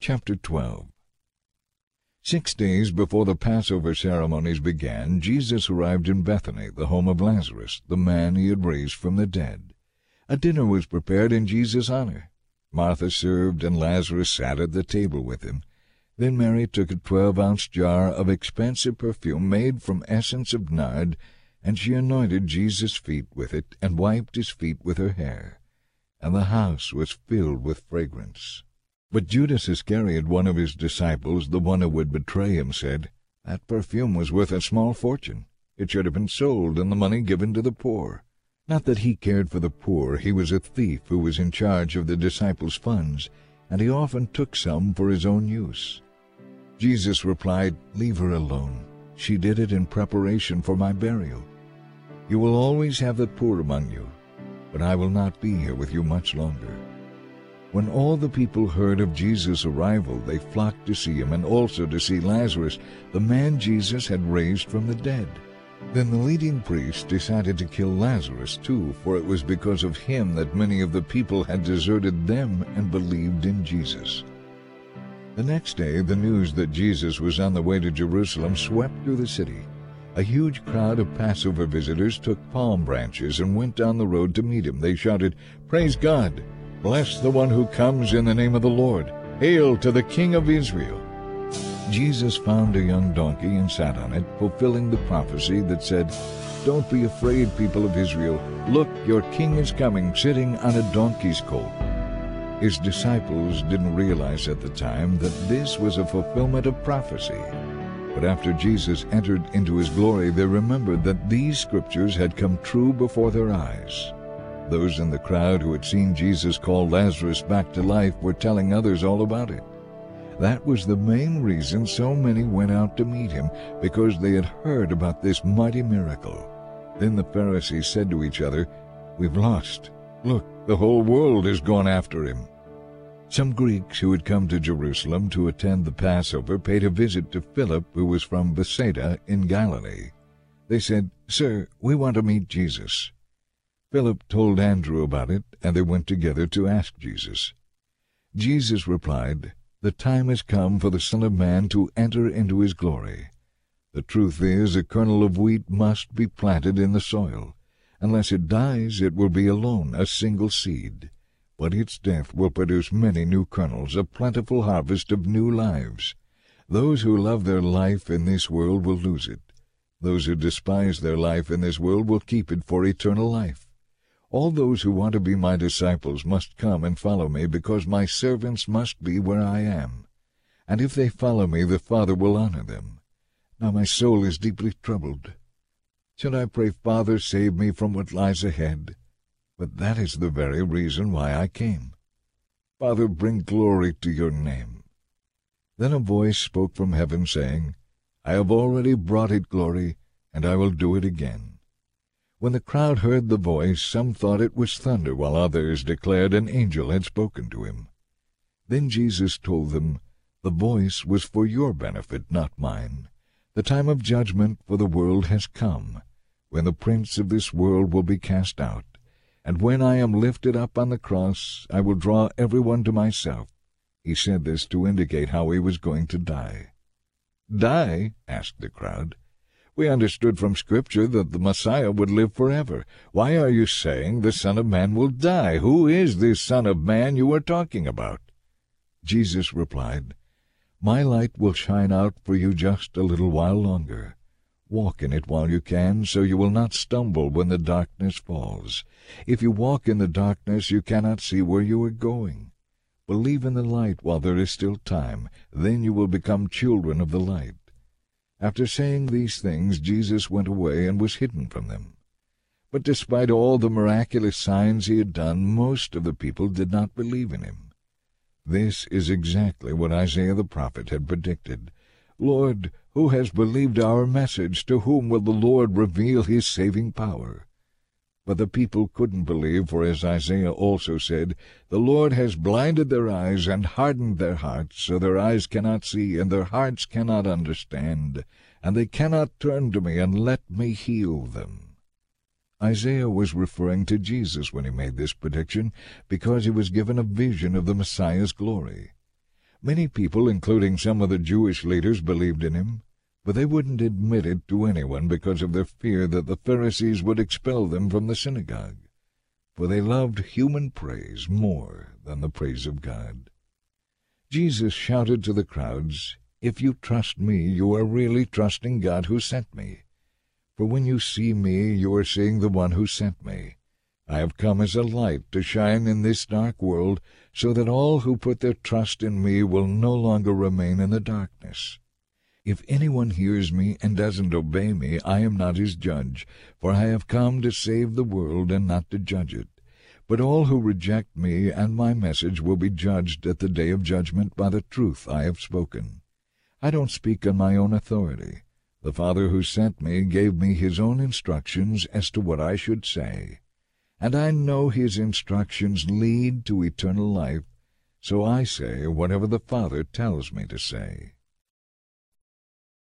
Chapter 12. 6 days before the Passover ceremonies began, Jesus arrived in Bethany, the home of Lazarus, the man he had raised from the dead. A dinner was prepared in Jesus' honor. Martha served, and Lazarus sat at the table with him. Then Mary took a 12-ounce jar of expensive perfume made from essence of nard, and she anointed Jesus' feet with it, and wiped his feet with her hair. And the house was filled with fragrance. But Judas Iscariot, one of his disciples, the one who would betray him, said, "That perfume was worth a small fortune. It should have been sold and the money given to the poor." Not that he cared for the poor. He was a thief who was in charge of the disciples' funds, and he often took some for his own use. Jesus replied, "Leave her alone. She did it in preparation for my burial. You will always have the poor among you, but I will not be here with you much longer." When all the people heard of Jesus' arrival, they flocked to see him, and also to see Lazarus, the man Jesus had raised from the dead. Then the leading priests decided to kill Lazarus too, for it was because of him that many of the people had deserted them and believed in Jesus. The next day, the news that Jesus was on the way to Jerusalem swept through the city. A huge crowd of Passover visitors took palm branches and went down the road to meet him. They shouted, "Praise God! Bless the one who comes in the name of the Lord! Hail to the King of Israel!" Jesus found a young donkey and sat on it, fulfilling the prophecy that said, "Don't be afraid, people of Israel. Look, your king is coming, sitting on a donkey's colt." His disciples didn't realize at the time that this was a fulfillment of prophecy. But after Jesus entered into his glory, they remembered that these scriptures had come true before their eyes. Those in the crowd who had seen Jesus call Lazarus back to life were telling others all about it. That was the main reason so many went out to meet him, because they had heard about this mighty miracle. Then the Pharisees said to each other, "We've lost. Look, the whole world has gone after him." Some Greeks who had come to Jerusalem to attend the Passover paid a visit to Philip, who was from Bethsaida in Galilee. They said, "Sir, we want to meet Jesus." Philip told Andrew about it, and they went together to ask Jesus. Jesus replied, "The time has come for the Son of Man to enter into his glory. The truth is, a kernel of wheat must be planted in the soil. Unless it dies, it will be alone, a single seed. But its death will produce many new kernels, a plentiful harvest of new lives. Those who love their life in this world will lose it. Those who despise their life in this world will keep it for eternal life. All those who want to be my disciples must come and follow me, because my servants must be where I am. And if they follow me, the Father will honor them. Now my soul is deeply troubled. Should I pray, 'Father, save me from what lies ahead'? But that is the very reason why I came. Father, bring glory to your name." Then a voice spoke from heaven, saying, "I have already brought it glory, and I will do it again." When the crowd heard the voice, some thought it was thunder, while others declared an angel had spoken to him. Then Jesus told them, "The voice was for your benefit, not mine. The time of judgment for the world has come, when the prince of this world will be cast out. And when I am lifted up on the cross, I will draw everyone to myself." He said this to indicate how he was going to die. "Die?" asked the crowd. "We understood from Scripture that the Messiah would live forever. Why are you saying the Son of Man will die? Who is this Son of Man you are talking about?" Jesus replied, "My light will shine out for you just a little while longer. Walk in it while you can, so you will not stumble when the darkness falls. If you walk in the darkness, you cannot see where you are going. Believe in the light while there is still time. Then you will become children of the light." After saying these things, Jesus went away and was hidden from them. But despite all the miraculous signs he had done, most of the people did not believe in him. This is exactly what Isaiah the prophet had predicted. "Lord, who has believed our message? To whom will the Lord reveal his saving power?" But the people couldn't believe, for as Isaiah also said, "The Lord has blinded their eyes and hardened their hearts, so their eyes cannot see, and their hearts cannot understand, and they cannot turn to me and let me heal them." Isaiah was referring to Jesus when he made this prediction, because he was given a vision of the Messiah's glory. Many people, including some of the Jewish leaders, believed in him, but they wouldn't admit it to anyone because of their fear that the Pharisees would expel them from the synagogue, for they loved human praise more than the praise of God. Jesus shouted to the crowds, "If you trust me, you are really trusting God who sent me. For when you see me, you are seeing the one who sent me. I have come as a light to shine in this dark world, so that all who put their trust in me will no longer remain in the darkness. If anyone hears me and doesn't obey me, I am not his judge, for I have come to save the world and not to judge it. But all who reject me and my message will be judged at the day of judgment by the truth I have spoken. I don't speak on my own authority. The Father who sent me gave me his own instructions as to what I should say. And I know his instructions lead to eternal life, so I say whatever the Father tells me to say."